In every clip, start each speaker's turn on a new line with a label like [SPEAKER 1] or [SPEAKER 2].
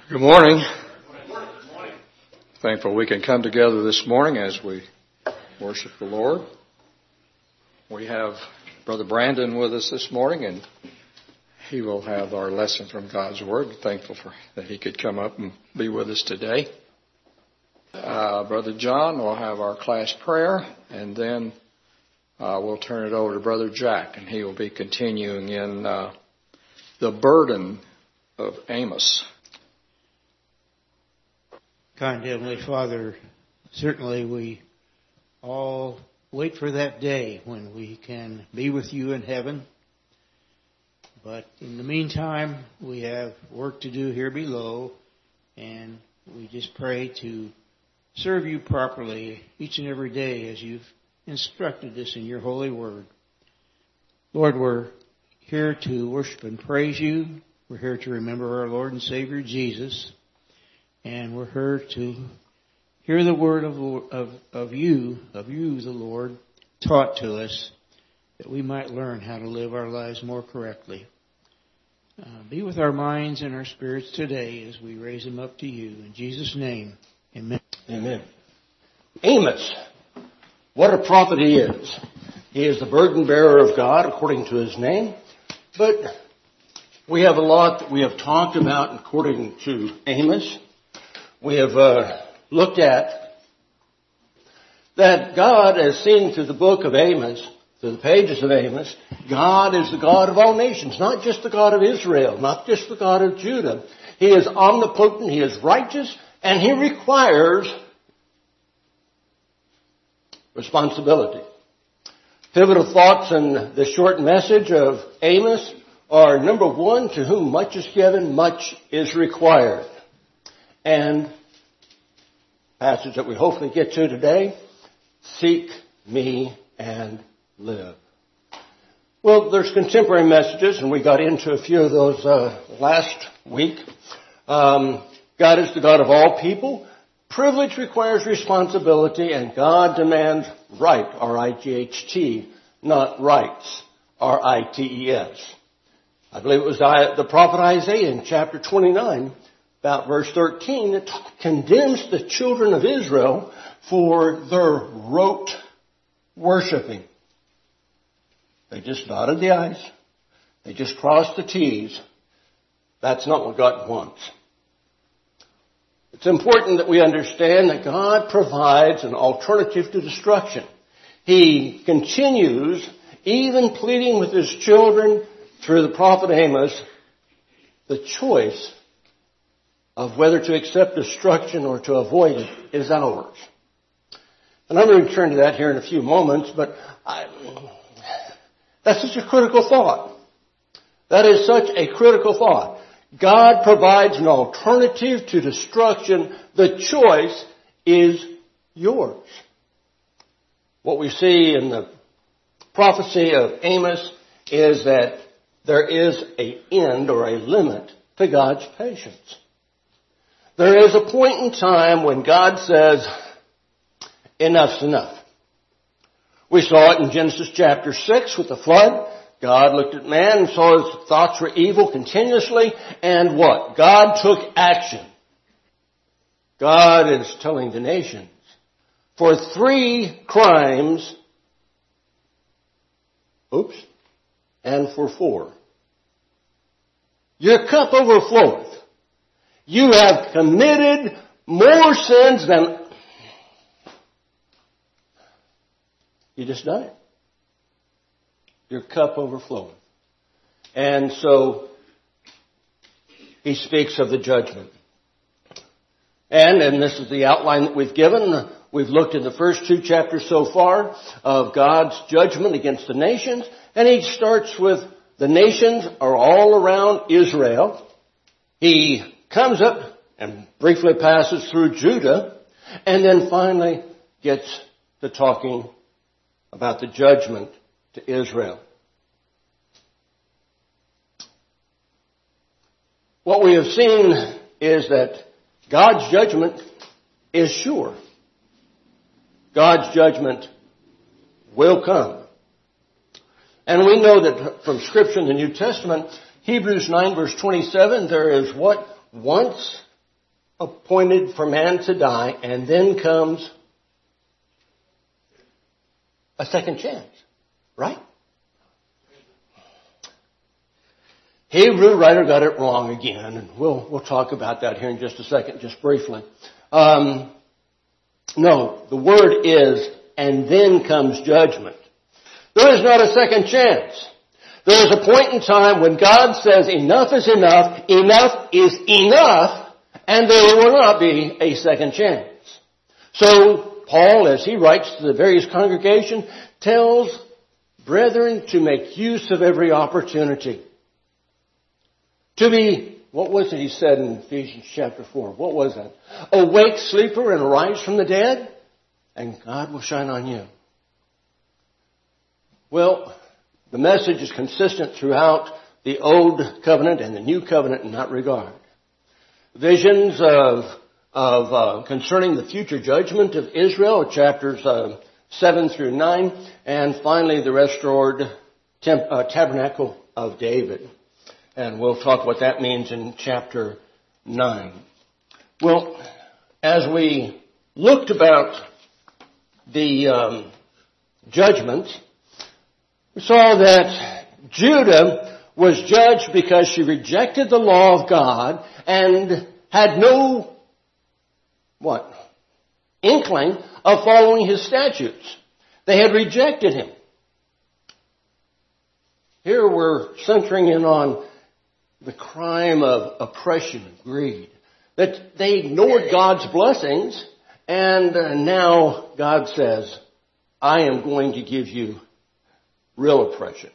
[SPEAKER 1] Good morning. Thankful we can come together this morning as we worship the Lord. We have Brother Brandon with us this morning, and he will have our lesson from God's Word. Thankful that he could come up and be with us today. Brother John will have our class prayer, and then we'll turn it over to Brother Jack, and he will be continuing in the burden of Amos.
[SPEAKER 2] Kind Heavenly Father, certainly we all wait for that day when we can be with you in heaven. But in the meantime, we have work to do here below, and we just pray to serve you properly each and every day as you've instructed us in your holy word. Lord, we're here to worship and praise you. We're here to remember our Lord and Savior Jesus. And we're here to hear the word of you, the Lord, taught to us, that we might learn how to live our lives more correctly. Be with our minds and our spirits today as we raise them up to you. In Jesus' name, amen.
[SPEAKER 3] Amen. Amos, what a prophet he is. He is the burden bearer of God according to his name. But we have a lot that we have talked about according to Amos. We have looked at that God, as seen through the book of Amos, through the pages of Amos, God is the God of all nations, not just the God of Israel, not just the God of Judah. He is omnipotent, He is righteous, and He requires responsibility. Pivotal thoughts in the short message of Amos are, number one, to whom much is given, much is required. And passage that we hopefully get to today, seek me and live. Well, there's contemporary messages, and we got into a few of those last week. God is the God of all people. Privilege requires responsibility, and God demands right, R-I-G-H-T, not rights, R-I-T-E-S. I believe it was the prophet Isaiah in chapter 29, about verse 13, it condemns the children of Israel for their rote worshiping. They just dotted the I's. They just crossed the T's. That's not what God wants. It's important that we understand that God provides an alternative to destruction. He continues, even pleading with His children through the prophet Amos, the choice of whether to accept destruction or to avoid it is ours. And I'm going to return to that here in a few moments, but that's such a critical thought. That is such a critical thought. God provides an alternative to destruction. The choice is yours. What we see in the prophecy of Amos is that there is an end or a limit to God's patience. There is a point in time when God says, enough's enough. We saw it in Genesis chapter 6 with the flood. God looked at man and saw his thoughts were evil continuously. And what? God took action. God is telling the nations, for 3 crimes, and for 4, your cup overfloweth. You have committed more sins than... You just done it. Your cup overfloweth. And so, He speaks of the judgment. And this is the outline that we've given. We've looked at the first 2 chapters so far of God's judgment against the nations. And He starts with the nations are all around Israel. He comes up and briefly passes through Judah, and then finally gets to talking about the judgment to Israel. What we have seen is that God's judgment is sure. God's judgment will come. And we know that from Scripture in the New Testament, Hebrews 9 verse 27, there is what? Once appointed for man to die, and then comes a second chance, right? Hebrew writer got it wrong again, and we'll talk about that here in just a second, just briefly. No, the word is, and then comes judgment. There is not a second chance. There is a point in time when God says enough is enough is enough, and there will not be a second chance. So Paul, as he writes to the various congregations, tells brethren to make use of every opportunity. To be, what was it he said in Ephesians chapter 4? What was that? Awake, sleeper, and arise from the dead, and God will shine on you. Well, the message is consistent throughout the Old Covenant and the New Covenant in that regard. Visions concerning the future judgment of Israel, chapters 7 through 9, and finally the restored tabernacle of David. And we'll talk what that means in chapter 9. Well, as we looked about the judgments, we saw that Judah was judged because she rejected the law of God and had no, inkling of following His statutes. They had rejected Him. Here we're centering in on the crime of oppression and greed. That they ignored God's blessings, and now God says, I am going to give you real oppression.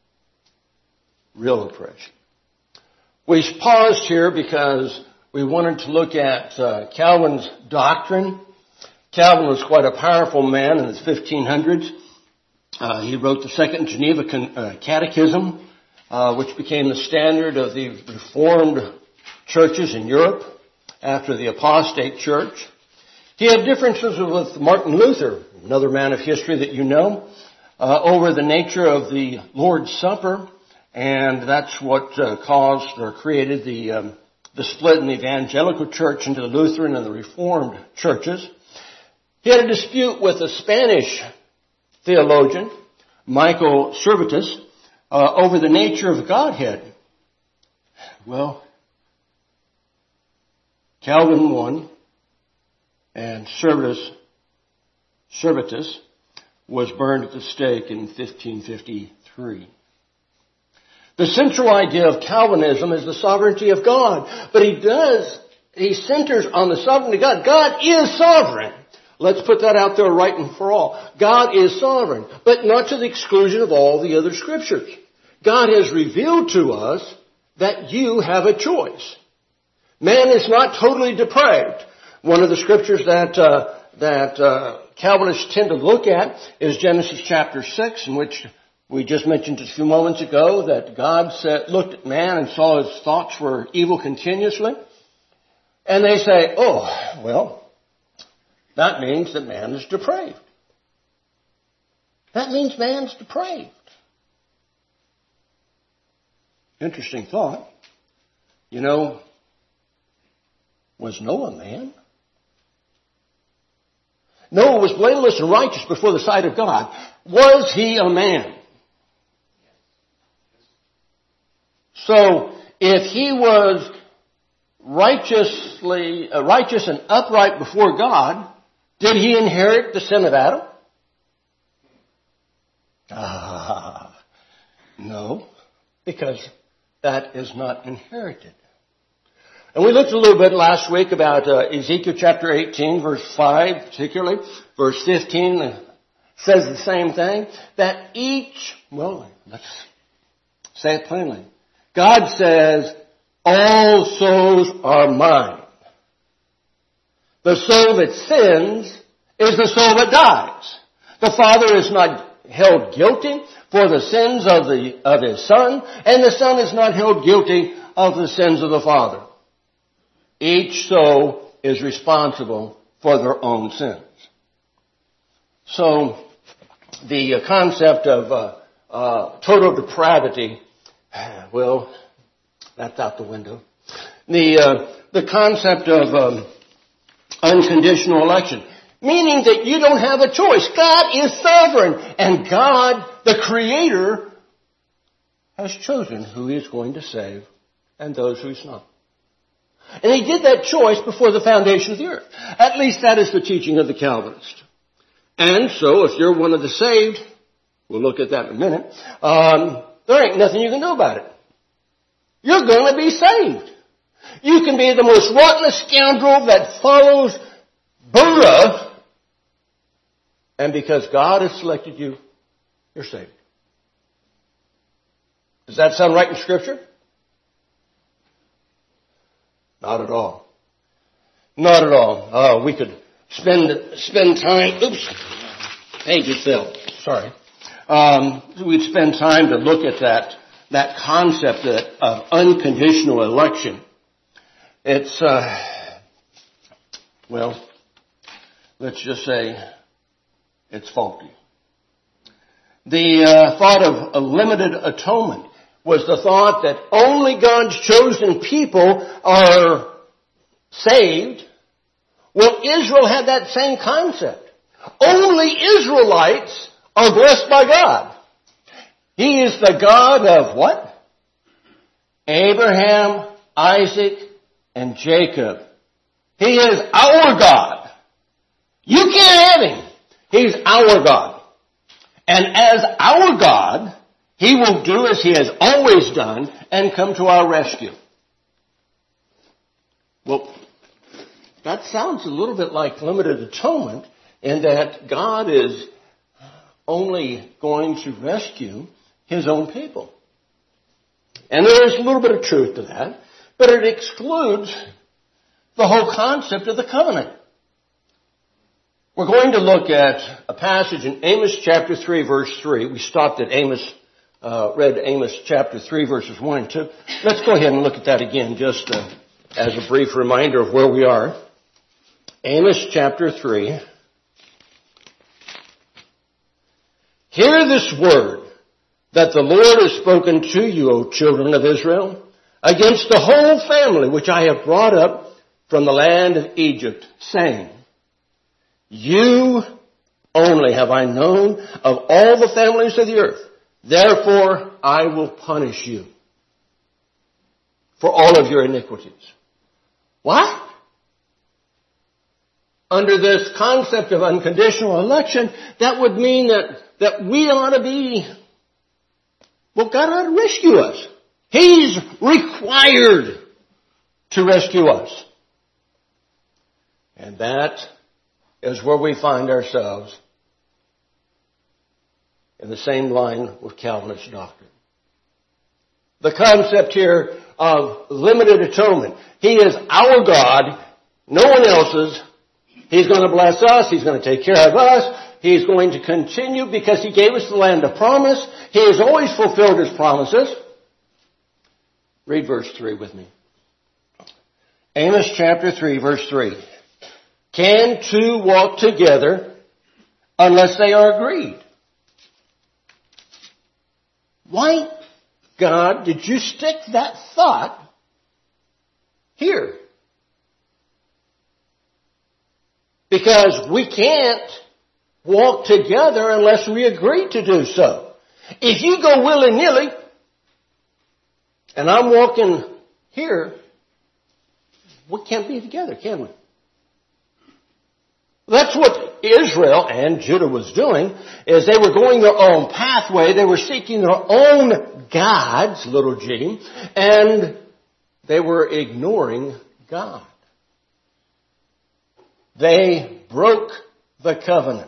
[SPEAKER 3] Real oppression. We paused here because we wanted to look at Calvin's doctrine. Calvin was quite a powerful man in the 1500s. He wrote the Second Geneva Catechism, which became the standard of the Reformed churches in Europe after the apostate church. He had differences with Martin Luther, another man of history that you know, over the nature of the Lord's Supper, and that's what caused or created the split in the evangelical church into the Lutheran and the Reformed churches. He had a dispute with a Spanish theologian, Michael Servetus, over the nature of Godhead. Well, Calvin won, and Servetus was burned at the stake in 1553. The central idea of Calvinism is the sovereignty of God, but he centers on the sovereignty of God. God is sovereign. Let's put that out there right and for all. God is sovereign, but not to the exclusion of all the other scriptures. God has revealed to us that you have a choice. Man is not totally depraved. One of the scriptures that Calvinists tend to look at is Genesis chapter 6, in which we just mentioned a few moments ago that God looked at man and saw his thoughts were evil continuously. And they say, oh, well, that means that man is depraved. That means man's depraved. Interesting thought. You know, was Noah a man? Noah was blameless and righteous before the sight of God. Was he a man? So, if he was righteous and upright before God, did he inherit the sin of Adam? No, because that is not inherited. And we looked a little bit last week about Ezekiel chapter 18, verse 5 particularly. Verse 15 says the same thing. That let's say it plainly. God says, all souls are mine. The soul that sins is the soul that dies. The Father is not held guilty for the sins of His Son, and the Son is not held guilty of the sins of the Father. Each soul is responsible for their own sins. So, the concept of total depravity, well, that's out the window. The the concept of unconditional election, meaning that you don't have a choice. God is sovereign, and God, the Creator, has chosen who He is going to save and those who He's not. And He did that choice before the foundation of the earth. At least that is the teaching of the Calvinist. And so, if you're one of the saved, we'll look at that in a minute, there ain't nothing you can do about it. You're going to be saved. You can be the most rottenest scoundrel that follows Buddha, and because God has selected you, you're saved. Does that sound right in Scripture? Not at all. Not at all. We could spend time. Oops, page itself. Sorry. We'd spend time to look at that concept of unconditional election. It's let's just say it's faulty. The thought of a limited atonement was the thought that only God's chosen people are saved. Well, Israel had that same concept. Only Israelites are blessed by God. He is the God of what? Abraham, Isaac, and Jacob. He is our God. You can't have Him. He's our God. And as our God, He will do as He has always done and come to our rescue. Well, that sounds a little bit like limited atonement in that God is only going to rescue His own people. And there is a little bit of truth to that, but it excludes the whole concept of the covenant. We're going to look at a passage in Amos chapter 3, verse 3. We stopped at read Amos chapter 3, verses 1 and 2. Let's go ahead and look at that again, just as a brief reminder of where we are. Amos chapter 3. Hear this word that the Lord has spoken to you, O children of Israel, against the whole family which I have brought up from the land of Egypt, saying, you only have I known of all the families of the earth. Therefore I will punish you for all of your iniquities. What? Under this concept of unconditional election, that would mean that we ought to be, well, God ought to rescue us. He's required to rescue us. And that is where we find ourselves in the same line with Calvinist doctrine. The concept here of limited atonement. He is our God, no one else's. He's going to bless us. He's going to take care of us. He's going to continue because He gave us the land of promise. He has always fulfilled His promises. Read verse 3 with me. Amos chapter 3, verse 3. Can two walk together unless they are agreed? Why, God, did you stick that thought here? Because we can't walk together unless we agree to do so. If you go willy-nilly, and I'm walking here, we can't be together, can we? That's what Israel and Judah was doing, is they were going their own pathway. They were seeking their own gods, little g, and they were ignoring God. They broke the covenant.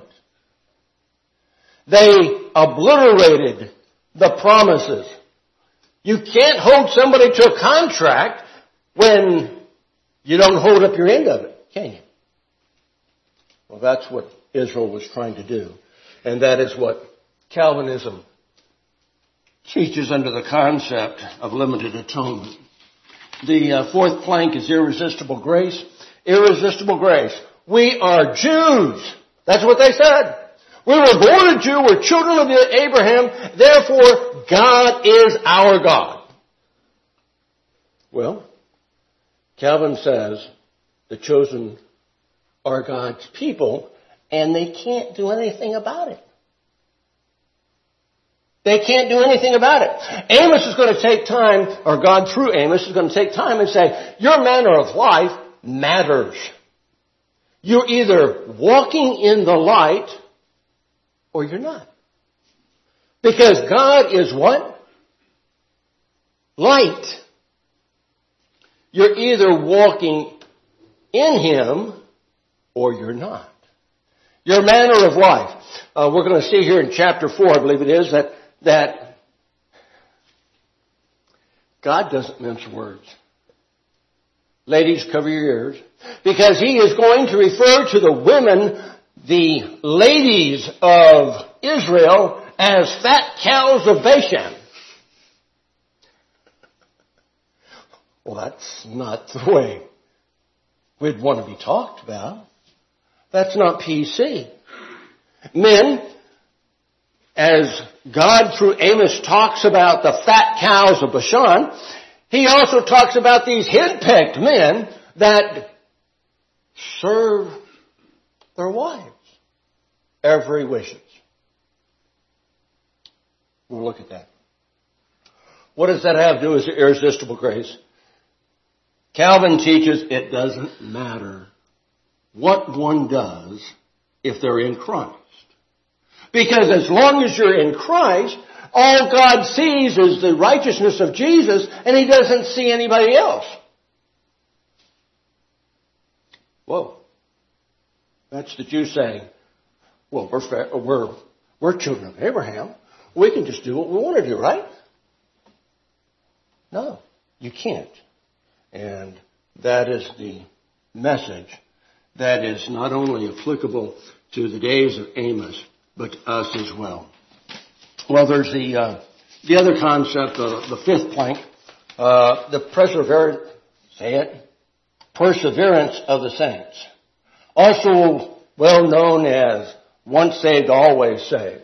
[SPEAKER 3] They obliterated the promises. You can't hold somebody to a contract when you don't hold up your end of it, can you? Well, that's what Israel was trying to do. And that is what Calvinism teaches under the concept of limited atonement. The fourth plank is irresistible grace. Irresistible grace. We are Jews. That's what they said. We were born a Jew. We're children of Abraham. Therefore, God is our God. Well, Calvin says the chosen are God's people, and they can't do anything about it. They can't do anything about it. Amos is going to take time, or God through Amos is going to take time and say, your manner of life matters. You're either walking in the light or you're not. Because God is what? Light. You're either walking in Him or you're not. Your manner of life. We're going to see here in chapter 4, I believe it is, that God doesn't mince words. Ladies, cover your ears. Because He is going to refer to the women, the ladies of Israel, as fat cows of Bashan. Well, that's not the way we'd want to be talked about. That's not PC. Men, as God through Amos talks about the fat cows of Bashan, He also talks about these henpecked men that serve their wives every wishes. We'll look at that. What does that have to do with irresistible grace? Calvin teaches it doesn't matter what one does if they're in Christ. Because as long as you're in Christ, all God sees is the righteousness of Jesus, and He doesn't see anybody else. Whoa. That's the Jews saying, well, we're children of Abraham. We can just do what we want to do, right? No, you can't. And that is the message that is not only applicable to the days of Amos, but to us as well. Well, there's the other concept, the fifth plank, the perseverance of the saints. Also well known as once saved, always saved.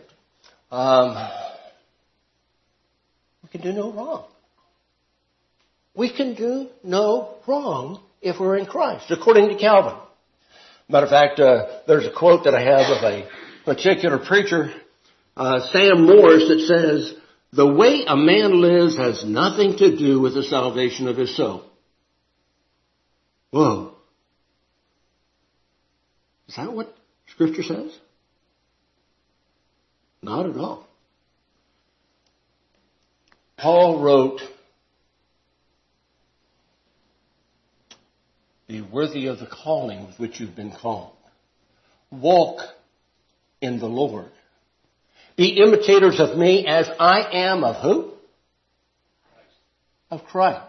[SPEAKER 3] We can do no wrong. We can do no wrong if we're in Christ, according to Calvin. Matter of fact, there's a quote that I have of a particular preacher, Sam Morris, that says, the way a man lives has nothing to do with the salvation of his soul. Whoa. Is that what Scripture says? Not at all. Paul wrote, be worthy of the calling with which you've been called. Walk in the Lord. Be imitators of me as I am of who? Of Christ.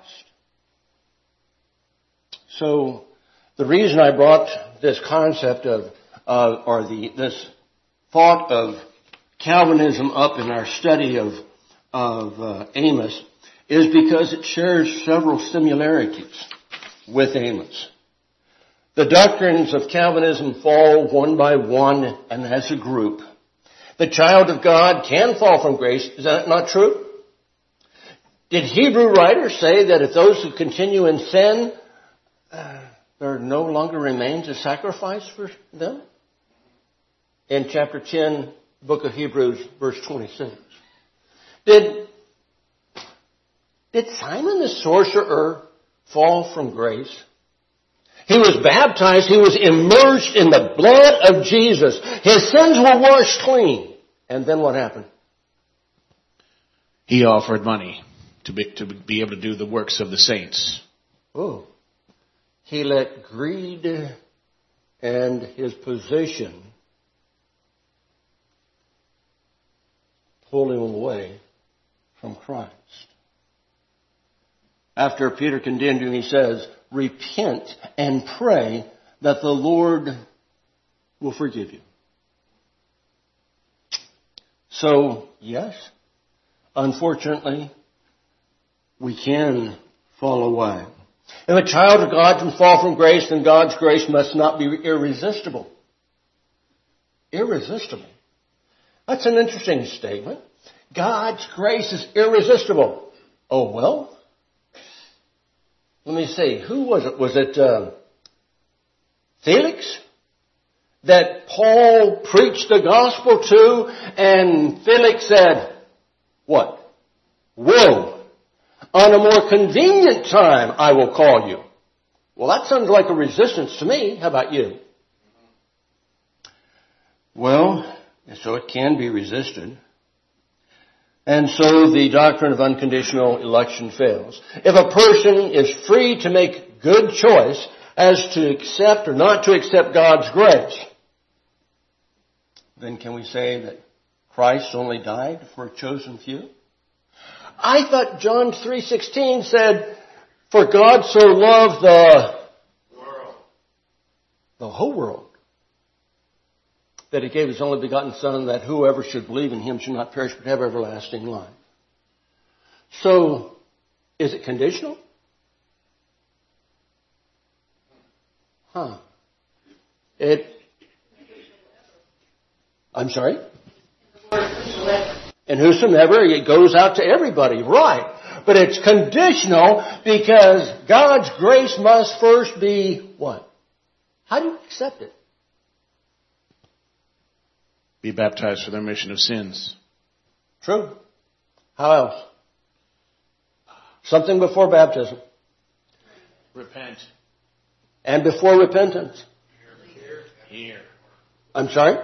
[SPEAKER 3] So the reason I brought this concept this thought of Calvinism up in our study of Amos is because it shares several similarities with Amos. The doctrines of Calvinism fall one by one and as a group. The child of God can fall from grace. Is that not true? Did Hebrew writers say that if those who continue in sin, there no longer remains a sacrifice for them? In chapter 10, book of Hebrews, verse 26. Did Simon the sorcerer fall from grace? He was baptized. He was immersed in the blood of Jesus. His sins were washed clean. And then what happened?
[SPEAKER 4] He offered money to be able to do the works of the saints.
[SPEAKER 3] Oh. He let greed and his position pull him away from Christ. After Peter condemned him, he says, repent and pray that the Lord will forgive you. So, yes, unfortunately, we can fall away. If a child of God can fall from grace, then God's grace must not be irresistible. Irresistible. That's an interesting statement. God's grace is irresistible. Oh, well. let me see, who was it? Was it Felix that Paul preached the gospel to? And Felix said, what? Whoa, on a more convenient time I will call you. Well, that sounds like a resistance to me. How about you? Well, so it can be resisted. And so the doctrine of unconditional election fails. If a person is free to make good choice as to accept or not to accept God's grace, then can we say that Christ only died for a chosen few? I thought John 3:16 said, for God so loved the whole world, that He gave His only begotten Son, that whoever should believe in Him should not perish but have everlasting life. So, is it conditional? I'm sorry? And whosoever, it goes out to everybody, right. But it's conditional because God's grace must first be what? How do you accept it?
[SPEAKER 4] Be baptized for the remission of sins.
[SPEAKER 3] True. How else? Something before baptism.
[SPEAKER 4] Repent.
[SPEAKER 3] And before repentance.
[SPEAKER 4] Hear.
[SPEAKER 3] I'm sorry?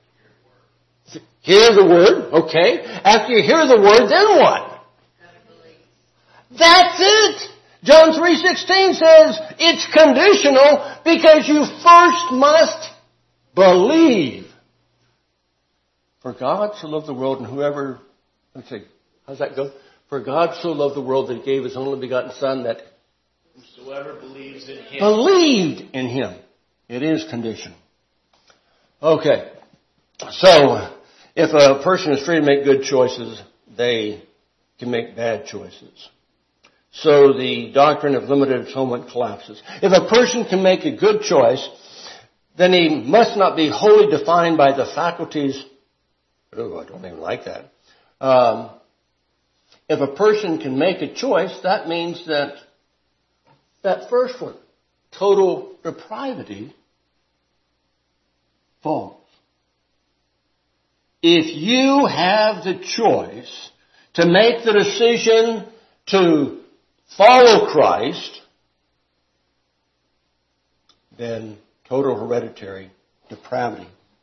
[SPEAKER 3] Hear the word, okay. After you hear the word, then what? That's it. John 3:16 says it's conditional because you first must believe. For God so loved the world, and whoever, let's see, how's that go? For God so loved the world that He gave His only begotten Son, that
[SPEAKER 4] whosoever believes in Him.
[SPEAKER 3] Believed in Him. It is conditional. Okay. So, if a person is free to make good choices, they can make bad choices. So the doctrine of limited atonement collapses. If a person can make a good choice, then he must not be wholly defined by the faculties. Oh, I don't even like that. If a person can make a choice, that means that first one, total depravity, falls. If you have the choice to make the decision to follow Christ, then total hereditary depravity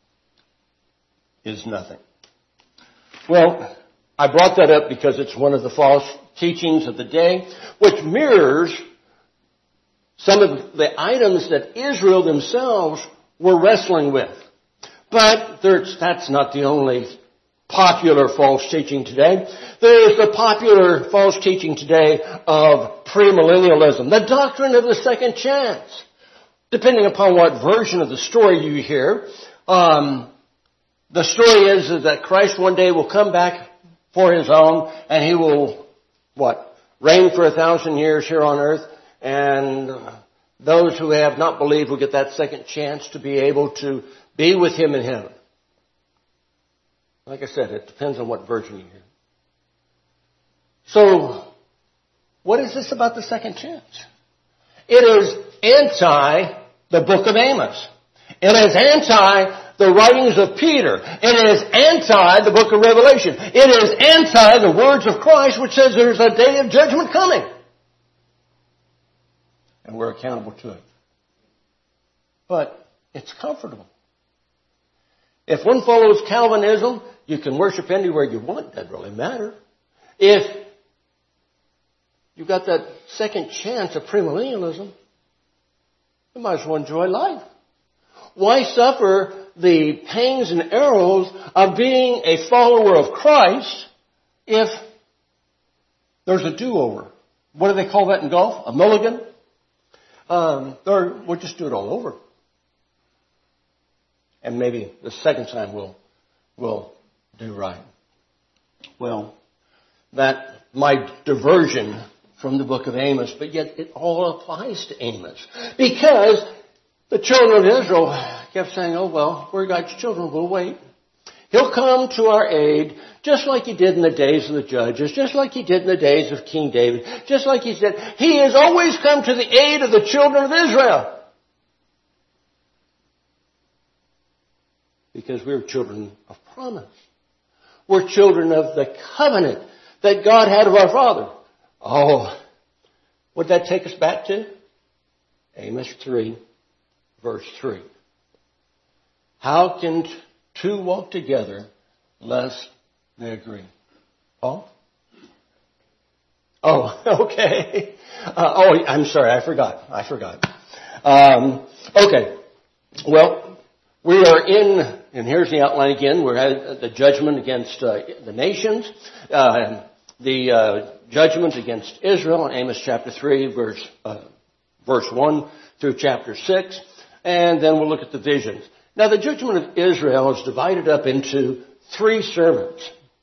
[SPEAKER 3] is nothing. Well, I brought that up because it's one of the false teachings of the day, which mirrors some of the items that Israel themselves were wrestling with. But that's not the only popular false teaching today. There's the popular false teaching today of premillennialism, the doctrine of the second chance. Depending upon what version of the story you hear, the story is that Christ one day will come back for His own, and He will, reign for 1,000 years here on earth, and those who have not believed will get that second chance to be able to be with Him in heaven. Like I said, it depends on what version you hear. So, what is this about the second chance? It is anti the book of Amos. It is anti the writings of Peter. It is anti the book of Revelation. It is anti the words of Christ, which says there's a day of judgment coming. And we're accountable to it. But it's comfortable. If one follows Calvinism, you can worship anywhere you want. That doesn't really matter. If you've got that second chance of premillennialism, you might as well enjoy life. Why suffer the pangs and arrows of being a follower of Christ if there's a do-over? What do they call that in golf? A mulligan? We'll just do it all over. And maybe the second time we'll do right. Well, that my diversion from the book of Amos, but yet it all applies to Amos. Because the children of Israel kept saying, oh well, we're God's children, we'll wait. He'll come to our aid just like He did in the days of the judges, just like He did in the days of King David, just like He said, He has always come to the aid of the children of Israel. Because we're children of promise. We're children of the covenant that God had of our Father. Oh, would that take us back to? Amos 3, verse 3. How can two walk together lest they agree? Paul? Oh, okay. I'm sorry, I forgot. Okay. Well, we are in, and here's the outline again, we're at the judgment against the nations, the judgment against Israel in Amos chapter 3, verse 1 through chapter 6, and then we'll look at the visions. Now, the judgment of Israel is divided up into 3 sermons.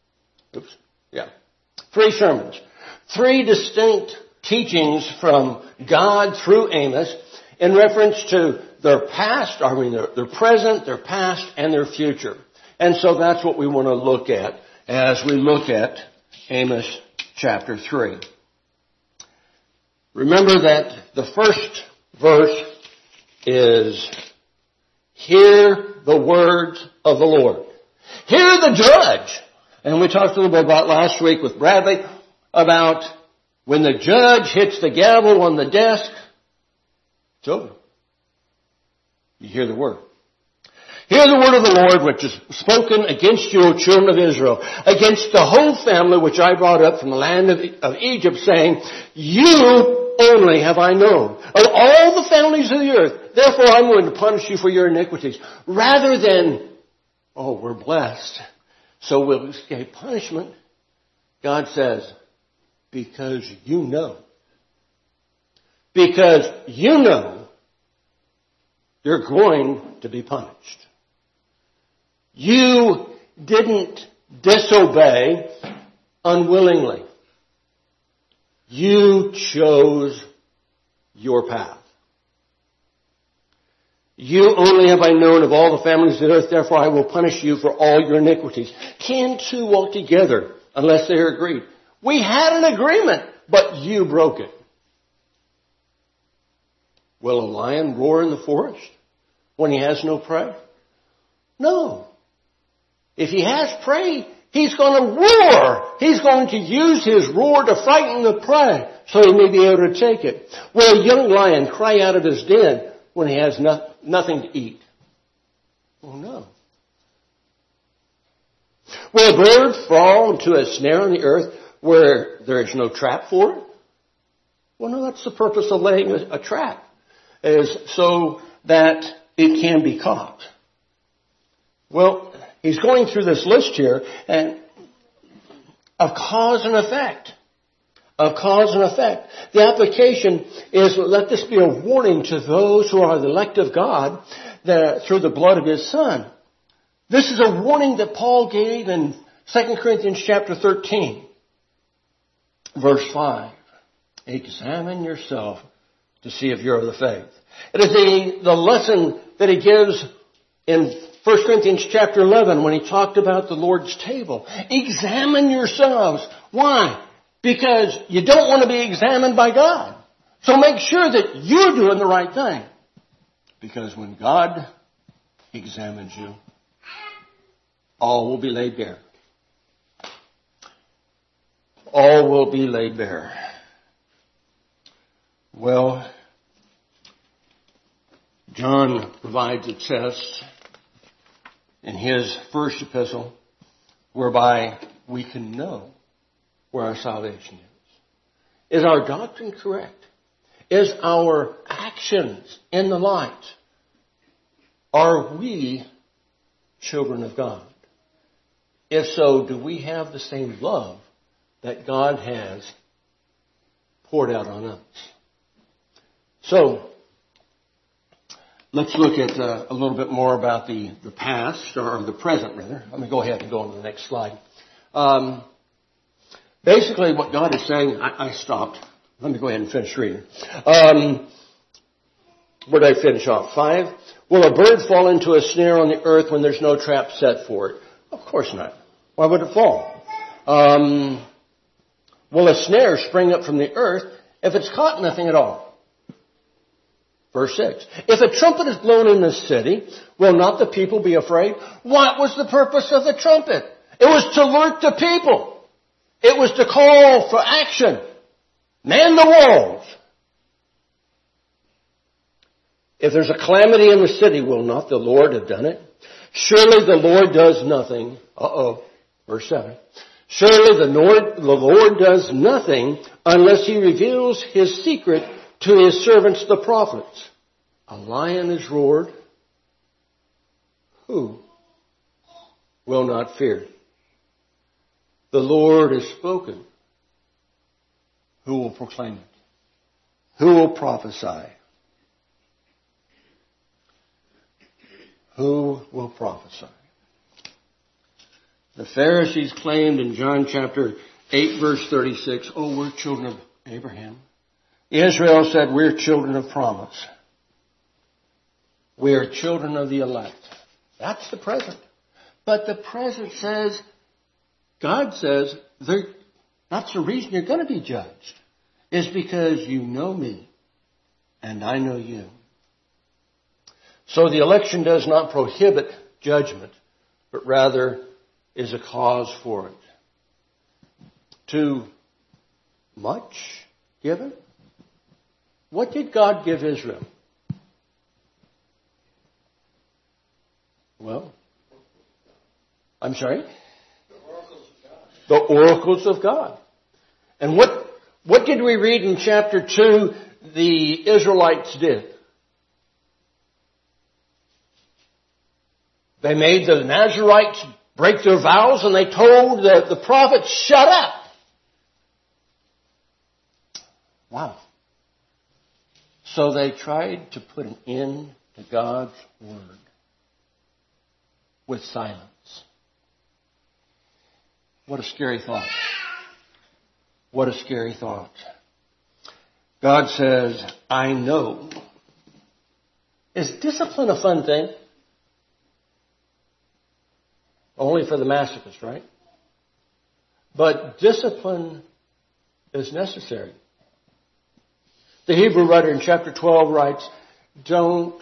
[SPEAKER 3] 3 sermons. 3 distinct teachings from God through Amos in reference to their past, their present, their past, and their future. And so that's what we want to look at as we look at Amos chapter 3. Remember that the first verse is, hear the words of the Lord. Hear the judge. And we talked a little bit about last week with Bradley about when the judge hits the gavel on the desk, it's over. You hear the word. Hear the word of the Lord which is spoken against you, O children of Israel, against the whole family which I brought up from the land of Egypt, saying, you only have I known of all the families of the earth. Therefore I'm going to punish you for your iniquities. Rather than, oh, we're blessed, so we'll escape punishment, God says, because you know. Because you know you're going to be punished. You didn't disobey unwillingly. You chose your path. You only have I known of all the families of the earth, therefore I will punish you for all your iniquities. Can two walk together unless they are agreed? We had an agreement, but you broke it. Will a lion roar in the forest when he has no prey? No. If he has prey, he's going to roar. He's going to use his roar to frighten the prey so he may be able to take it. Will a young lion cry out of his den when he has nothing to eat? Oh, no. Will a bird fall into a snare on the earth where there is no trap for it? Well, no, that's the purpose of laying a trap, is so that it can be caught. Well, he's going through this list here and of cause and effect. Of cause and effect. The application is, let this be a warning to those who are the elect of God through the blood of His Son. This is a warning that Paul gave in 2 Corinthians chapter 13, verse 5. Examine yourself to see if you're of the faith. It is the lesson that he gives in 1 Corinthians chapter 11 when he talked about the Lord's table. Examine yourselves. Why? Because you don't want to be examined by God. So make sure that you're doing the right thing. Because when God examines you, all will be laid bare. All will be laid bare. Well, John provides a test in his first epistle whereby we can know where our salvation is. Is our doctrine correct? Is our actions in the light? Are we children of God? If so, do we have the same love that God has poured out on us? So, let's look at a little bit more about the past, or the present rather. Let me go ahead and go on to the next slide. Basically what God is saying, I stopped. Let me go ahead and finish reading. Where did I finish off? 5. Will a bird fall into a snare on the earth when there's no trap set for it? Of course not. Why would it fall? Will a snare spring up from the earth if it's caught nothing at all? Verse 6. If a trumpet is blown in the city, will not the people be afraid? What was the purpose of the trumpet? It was to alert the people. It was to call for action. Man the walls. If there's a calamity in the city, will not the Lord have done it? Surely the Lord does nothing. Verse 7. Surely the Lord does nothing unless he reveals his secret to his servants the prophets. A lion is roared. Who will not fear? The Lord has spoken. Who will proclaim it? Who will prophesy? Who will prophesy? The Pharisees claimed in John chapter 8 verse 36, we're children of Abraham. Israel said, we're children of promise. We are children of the elect. That's the present. But the present says, God says, that's the reason you're going to be judged. Is because you know me and I know you. So the election does not prohibit judgment, but rather is a cause for it. Too much given? What did God give Israel? Well, I'm sorry? The oracles of God. And what did we read in chapter 2 the Israelites did? They made the Nazarites break their vows and they told the prophets, shut up. Wow. So they tried to put an end to God's word with silence. What a scary thought. What a scary thought. God says, I know. Is discipline a fun thing? Only for the masochist, right? But discipline is necessary. The Hebrew writer in chapter 12 writes, don't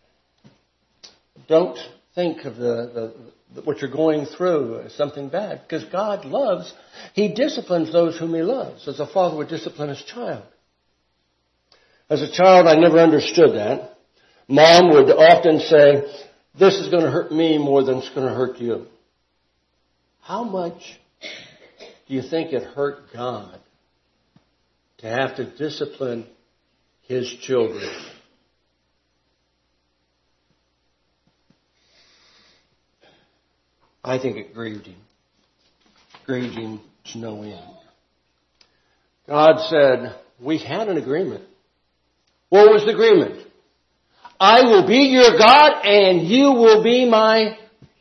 [SPEAKER 3] think of what you're going through as something bad. Because God loves, He disciplines those whom He loves, as a father would discipline his child. As a child, I never understood that. Mom would often say, this is going to hurt me more than it's going to hurt you. How much do you think it hurt God to have to discipline His children? I think it grieved Him. Grieved Him to no end. God said, we had an agreement. What was the agreement? I will be your God and you will be my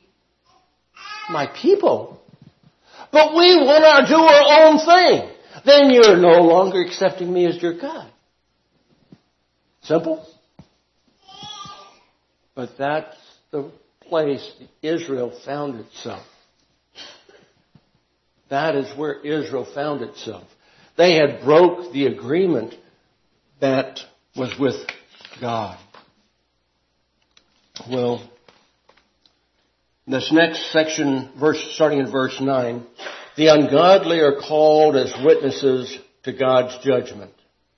[SPEAKER 3] people. But we want to do our own thing. Then you're no longer accepting me as your God. Simple. But that's the place Israel found itself. That is where Israel found itself. They had broke the agreement that was with God. Well, this next section, starting in verse 9, the ungodly are called as witnesses to God's judgment.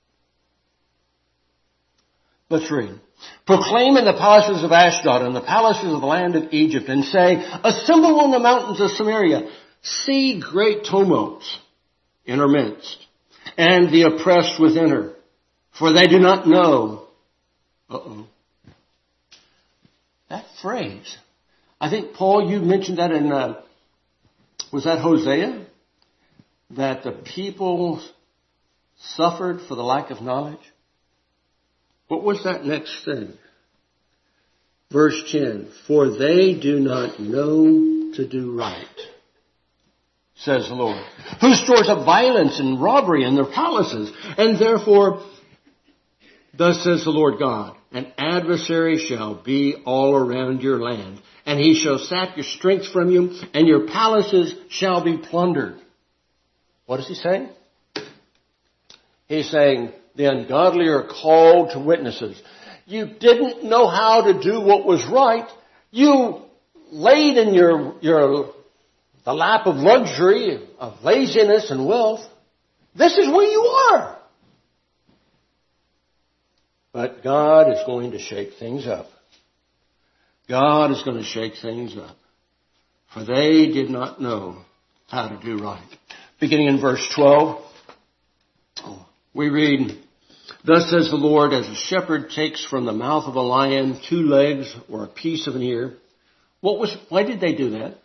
[SPEAKER 3] Let's read. Proclaim in the palaces of Ashdod and the palaces of the land of Egypt and say, assemble in the mountains of Samaria. See great tumults in her midst and the oppressed within her. For they do not know. That phrase. I think, Paul, you mentioned that in, was that Hosea? That the people suffered for the lack of knowledge. What was that next thing? Verse 10. For they do not know to do right, says the Lord. Who stores up violence and robbery in their palaces. And therefore, thus says the Lord God, An adversary shall be all around your land, and he shall sap your strength from you, and your palaces shall be plundered. What is he saying? He's saying the ungodly are called to witnesses. You didn't know how to do what was right. You laid in the lap of luxury, of laziness and wealth. This is where you are. But God is going to shake things up. God is going to shake things up. For they did not know how to do right. Beginning in verse 12, we read, "Thus says the Lord, as a shepherd takes from the mouth of a lion 2 legs or a piece of an ear." Why did they do that?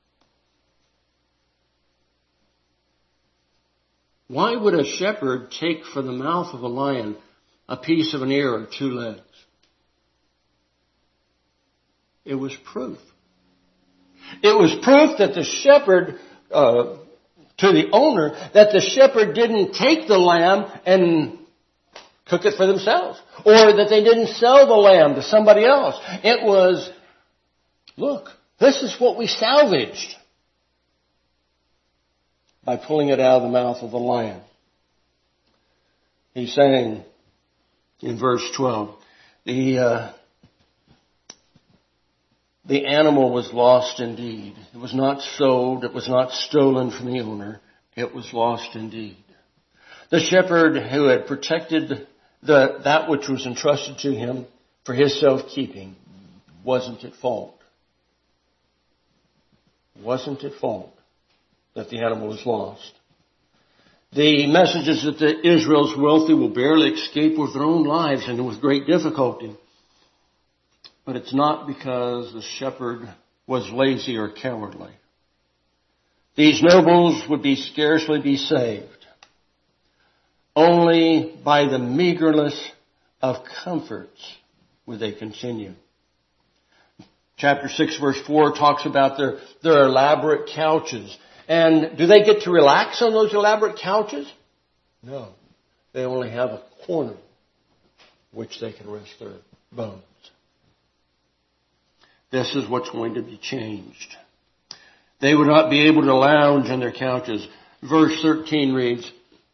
[SPEAKER 3] Why would a shepherd take from the mouth of a lion a piece of an ear or 2 legs? It was proof. It was proof that the shepherd, to the owner, that the shepherd didn't take the lamb and cook it for themselves, or that they didn't sell the lamb to somebody else. It was, look, this is what we salvaged by pulling it out of the mouth of the lion. He's saying in verse 12, the animal was lost indeed. It was not sold. It was not stolen from the owner. It was lost indeed. The shepherd who had protected that which was entrusted to him for his self-keeping wasn't at fault. Wasn't at fault that the animal was lost. The messages that the Israel's wealthy will barely escape with their own lives and with great difficulty. But it's not because the shepherd was lazy or cowardly. These nobles would scarcely be saved. Only by the meagerness of comforts would they continue. Chapter 6 verse 4 talks about their elaborate couches. And do they get to relax on those elaborate couches? No. They only have a corner which they can rest their bones. This is what's going to be changed. They would not be able to lounge on their couches. Verse 13 reads,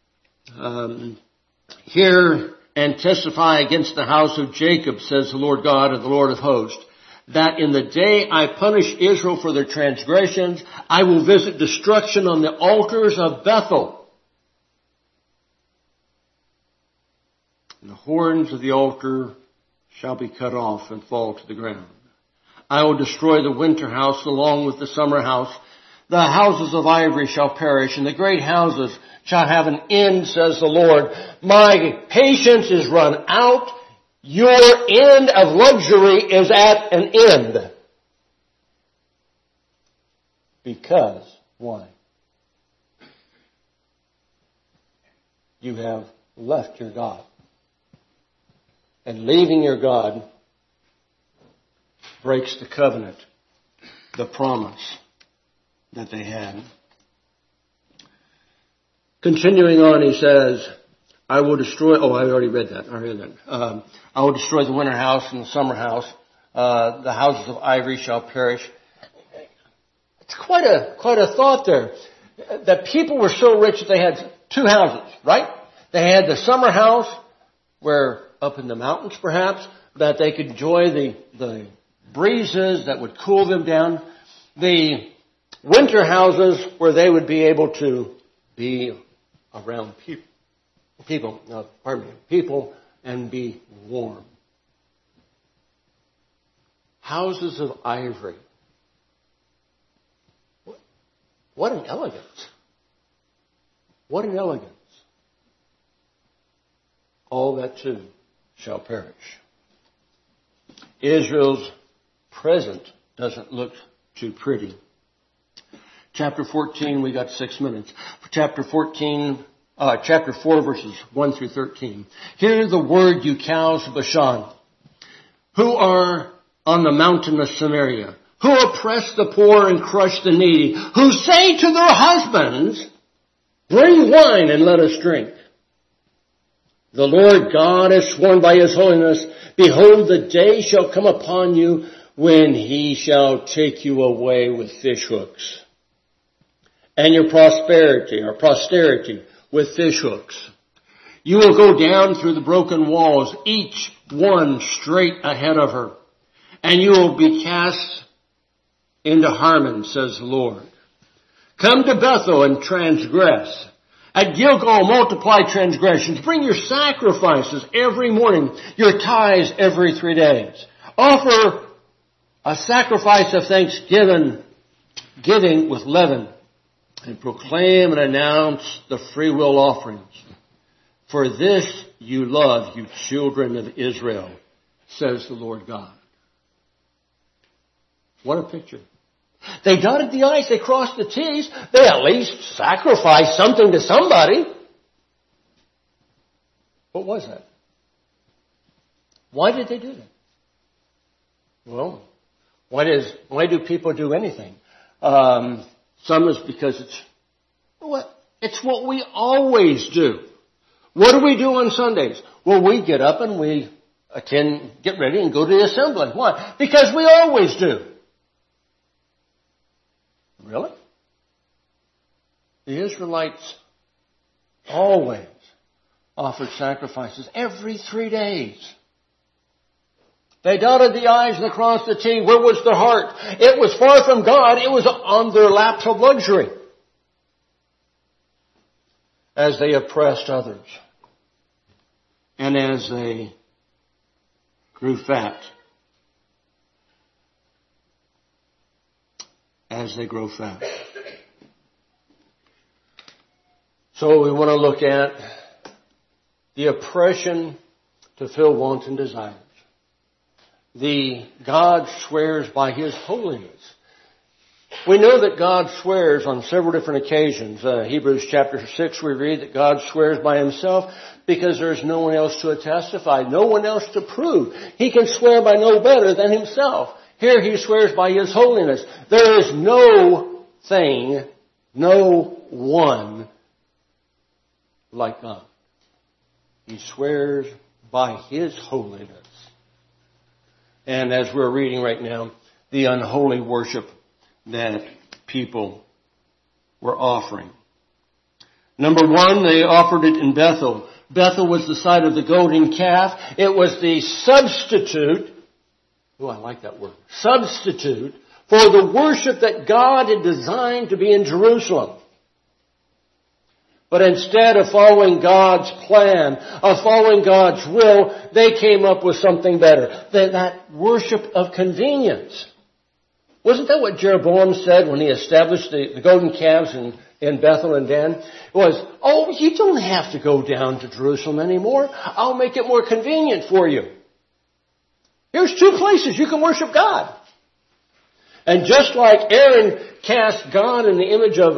[SPEAKER 3] "Hear and testify against the house of Jacob, says the Lord God and the Lord of hosts, that in the day I punish Israel for their transgressions, I will visit destruction on the altars of Bethel. And the horns of the altar shall be cut off and fall to the ground. I will destroy the winter house along with the summer house. The houses of ivory shall perish, and the great houses shall have an end, says the Lord. My patience is run out. Your end of luxury is at an end." Because, why? You have left your God. And leaving your God breaks the covenant, the promise that they had. Continuing on, he says, I will destroy, I already read that. I will destroy the winter house and the summer house. The houses of ivory shall perish. It's quite a thought there. The people were so rich that they had 2 houses, right? They had the summer house, where up in the mountains perhaps, that they could enjoy the breezes that would cool them down. The winter houses where they would be able to be around people and be warm. Houses of ivory. What an elegance. What an elegance. All that too shall perish. Israel's present doesn't look too pretty. Chapter 14, we got 6 minutes. Chapter 4 verses 1 through 13. Hear the word, you cows of Bashan, who are on the mountain of Samaria, who oppress the poor and crush the needy, who say to their husbands, bring wine and let us drink. The Lord God has sworn by his holiness, behold, the day shall come upon you when he shall take you away with fish hooks, and your posterity with fish hooks. You will go down through the broken walls, each one straight ahead of her, and you will be cast into Harmon, says the Lord. Come to Bethel and transgress. At Gilgal, multiply transgressions. Bring your sacrifices every morning, your tithes every 3 days. Offer a sacrifice of thanksgiving with leaven, and proclaim and announce the freewill offerings. For this you love, you children of Israel, says the Lord God. What a picture. They dotted the I's, they crossed the T's, they at least sacrificed something to somebody. What was that? Why did they do that? Well, why do people do anything? Some is because it's what we always do. What do we do on Sundays? Well, we get up and we get ready and go to the assembly. Why? Because we always do. Really? The Israelites always offered sacrifices every 3 days. They dotted the I's and crossed the T. Where was their heart? It was far from God. It was on their laps of luxury as they oppressed others and as they grew fat. As they grow fat. So we want to look at the oppression to fill wanton desires. God swears by his holiness. We know that God swears on several different occasions. Hebrews chapter 6 we read that God swears by himself because there's no one else to testify, no one else to prove. He can swear by no better than himself. Here he swears by his holiness. There is no one like God. He swears by his holiness. And as we're reading right now, the unholy worship that people were offering. Number one, they offered it in Bethel. Bethel was the site of the golden calf. It was the substitute. Oh, I like that word. Substitute for the worship that God had designed to be in Jerusalem. But instead of following God's plan, of following God's will, they came up with something better. That worship of convenience. Wasn't that what Jeroboam said when he established the golden calves in Bethel and Dan? It was, you don't have to go down to Jerusalem anymore. I'll make it more convenient for you. Here's 2 places you can worship God. And just like Aaron cast God in the image of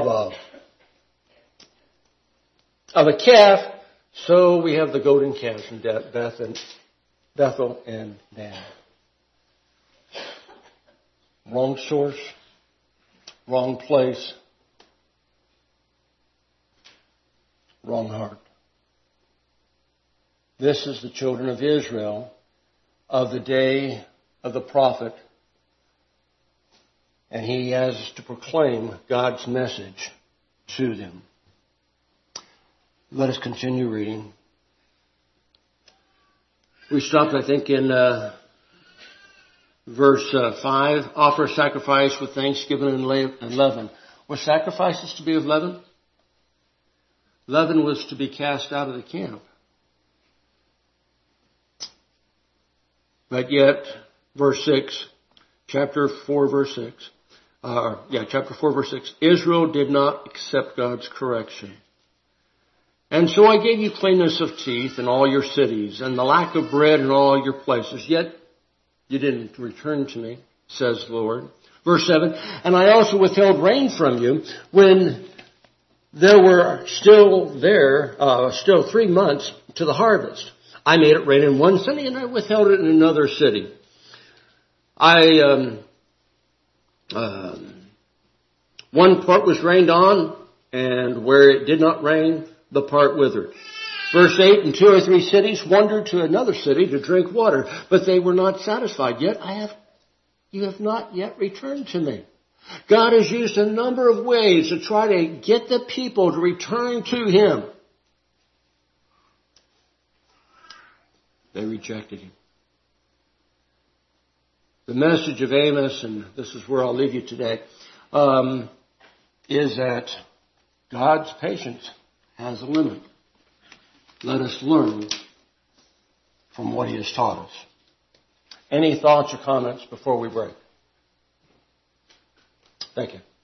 [SPEAKER 3] a calf, so we have the golden calves in Bethel and Dan. Wrong source, wrong place, wrong heart. This is the children of Israel of the day of the prophet, and he has to proclaim God's message to them. Let us continue reading. We stopped, I think, in verse 5. Offer sacrifice with thanksgiving and leaven. Were sacrifices to be of leaven? Leaven was to be cast out of the camp. But yet, verse 6, chapter 4, verse 6, Israel did not accept God's correction. And so I gave you cleanness of teeth in all your cities, and the lack of bread in all your places. Yet you didn't return to me, says the Lord. Verse 7, and I also withheld rain from you when there were still 3 months to the harvest. I made it rain in one city, and I withheld it in another city. One part was rained on, and where it did not rain, the part withered. Verse 8, and 2 or 3 cities wandered to another city to drink water, but they were not satisfied. Yet you have not yet returned to me. God has used a number of ways to try to get the people to return to Him. They rejected Him. The message of Amos, and this is where I'll leave you today, is that God's patience has a limit. Let us learn from what He has taught us. Any thoughts or comments before we break? Thank you.